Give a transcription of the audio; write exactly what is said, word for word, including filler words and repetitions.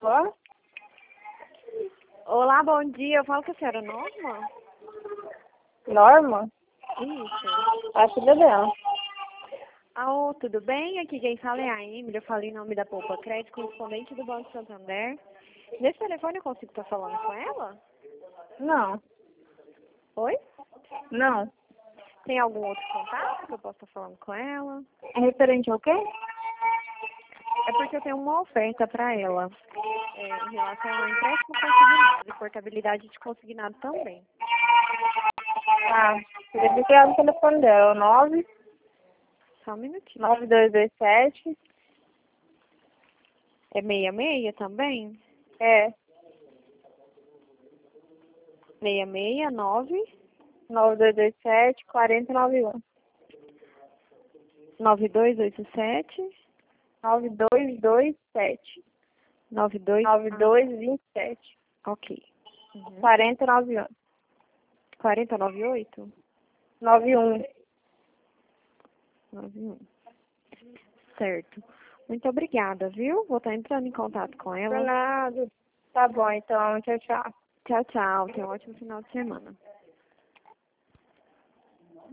Ó, Olá, bom dia. Eu falo com a senhora Norma? Norma? Isso. A filha dela. Alô, tudo bem? Aqui quem fala é a Emily. Eu falei em nome da Poupa Crédito, correspondente do Banco Santander. Nesse telefone eu consigo estar falando com ela? Não, Oi? não. Tem algum outro contato que eu possa estar falando com ela? É referente ao quê? É porque eu tenho uma oferta para ela. É, em relação ao empréstimo consignado e portabilidade de consignado também. Ah, deve criar o telefone dela. nove Só um minutinho. nove dois dois sete. É seis seis também? É, seis seis nove nove dois dois sete, quatro zero nove um. nove dois oito sete nove dois dois sete. nove dois nove dois dois sete. Ok. Uhum. quatro nove um. quarenta e nove oito nove um. nove um. Certo. Muito obrigada, viu? Vou estar entrando em contato com ela. Nada. Tá bom, então. Tchau, tchau. Tchau, tchau. Tenha um ótimo final de semana.